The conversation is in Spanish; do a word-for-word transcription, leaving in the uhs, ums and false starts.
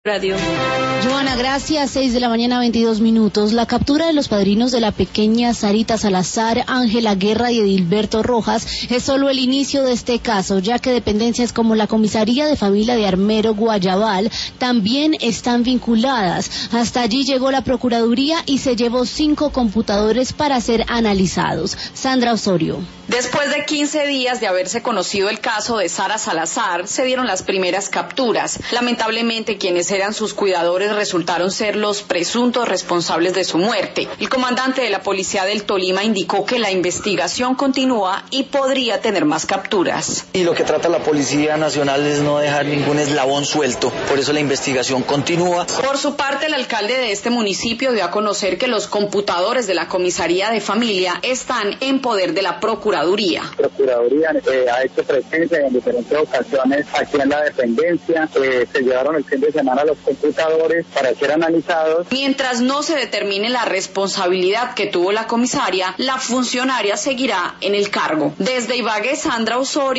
Radio. Joana, gracias. seis de la mañana, veintidós minutos. La captura de los padrinos de la pequeña Sarita Salazar, Ángela Guerra y Edilberto Rojas es solo el inicio de este caso, ya que dependencias como la Comisaría de Familia de Armero Guayabal también están vinculadas. Hasta allí llegó la Procuraduría y se llevó cinco computadores para ser analizados. Sandra Osorio. Después de quince días de haberse conocido el caso de Sara Salazar, se dieron las primeras capturas. Lamentablemente, quienes eran sus cuidadores resultaron ser los presuntos responsables de su muerte. El comandante de la Policía del Tolima indicó que la investigación continúa y podría tener más capturas. Y lo que trata la Policía Nacional es no dejar ningún eslabón suelto, por eso la investigación continúa. Por su parte, el alcalde de este municipio dio a conocer que los computadores de la Comisaría de Familia están en poder de la Procuraduría. La Procuraduría eh, ha hecho presencia en diferentes ocasiones aquí en la dependencia. Eh, se llevaron el fin de semana los computadores para ser analizados. Mientras no se determine la responsabilidad que tuvo la comisaria, la funcionaria seguirá en el cargo. Desde Ibagué, Sandra Osorio.